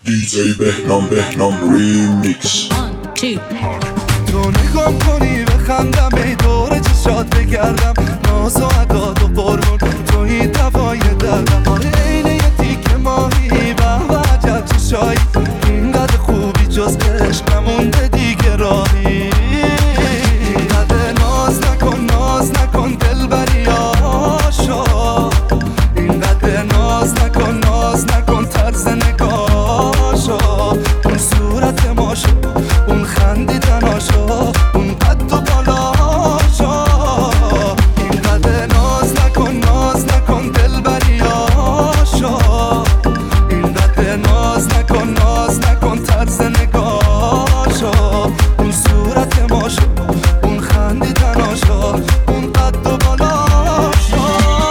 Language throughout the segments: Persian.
دیجی بهنام ریمیکس. تو نگام کنی بخندم ای دور چشات بگردم ناز و عداد و قربون توی دوای دردم آره اینه یه تیک ماهی به عجب چشایی اینقدر خوبی جز عشق نمونده دیگه راهی اینقدر ناز نکن دل بری آشا اینقدر ناز نکن طرز نگاشا اون صورت ماشا اون خندیدناشا اون قد و بالاشا اینقدر ناز نکن دل بری آشا اینقدر ناز نکن طرز نگاشا اون صورت ماشا اون خندیدناشا اون قد و بالاشا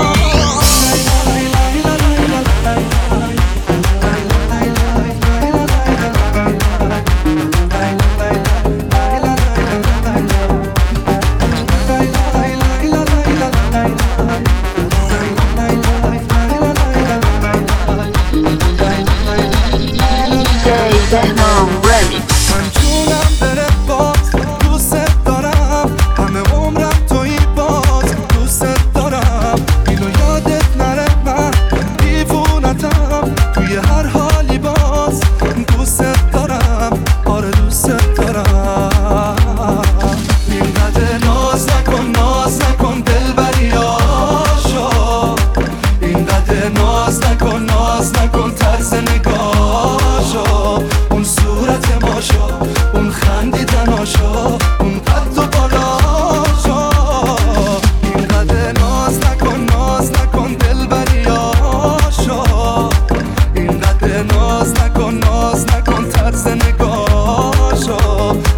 بهنام ریمیکس. من جونم بره باز دوست دارم همه عمرم توی باز دوست دارم اینو یادت نره من دیوونتم توی هر حالی باز دوست دارم آره دوست دارم اینقدر ناز نکن دل بری آشا اینقدر ناز نکن طرز نگاشا اون صورت ماشا اون خندیدناشا اون قد و بالاشا اینقدر ناز نکن دل بری آشا اینقدر ناز نکن طرز نگاشا